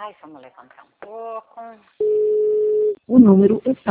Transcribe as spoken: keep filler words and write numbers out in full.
Ai, vamos levantar um pouco. O número está